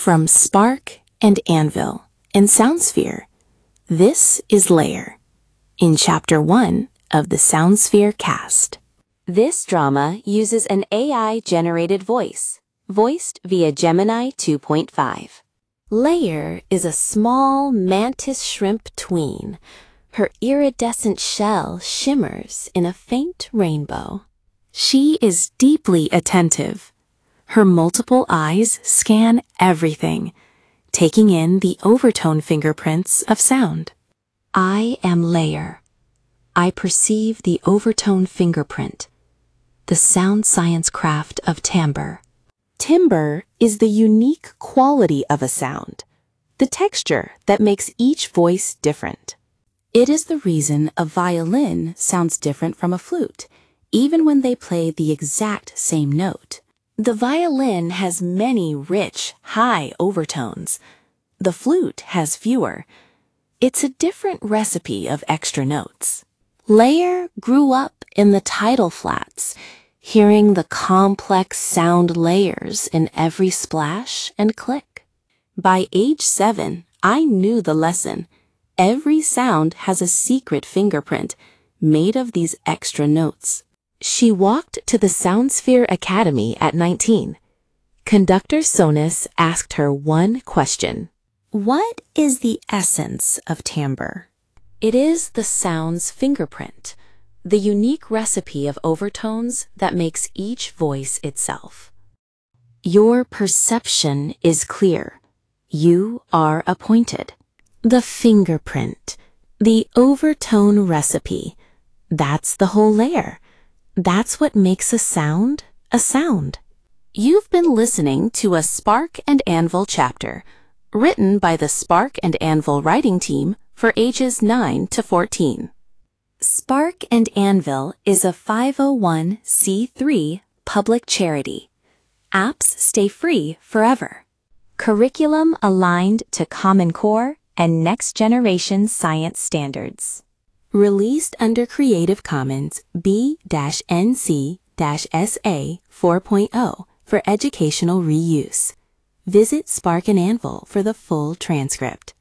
From Spark and Anvil and SoundSphere, this is Layer, in Chapter 1 of the SoundSphere cast. This drama uses an AI-generated voice, voiced via Gemini 2.5. Layer is a small mantis shrimp tween. Her iridescent shell shimmers in a faint rainbow. She is deeply attentive. Her multiple eyes scan everything, taking in the overtone fingerprints of sound. I am Layer. I perceive the overtone fingerprint, the sound science craft of timbre. Timbre is the unique quality of a sound, the texture that makes each voice different. It is the reason a violin sounds different from a flute, even when they play the exact same note. The violin has many rich, high overtones. The flute has fewer. It's a different recipe of extra notes. Layer grew up in the tidal flats, hearing the complex sound layers in every splash and click. By age 7, I knew the lesson. Every sound has a secret fingerprint made of these extra notes. She walked to the SoundSphere Academy at 19. Conductor Sonus asked her one question. What is the essence of timbre? It is the sound's fingerprint, the unique recipe of overtones that makes each voice itself. Your perception is clear. You are appointed. The fingerprint, the overtone recipe, that's the whole layer. That's what makes a sound a sound. You've been listening to a Spark and Anvil chapter, written by the Spark and Anvil writing team for ages 9 to 14. Spark and Anvil is a 501c3 public charity. Apps stay free forever. Curriculum aligned to Common Core and next-generation science standards. Released under Creative Commons B-NC-SA 4.0 for educational reuse. Visit Spark and Anvil for the full transcript.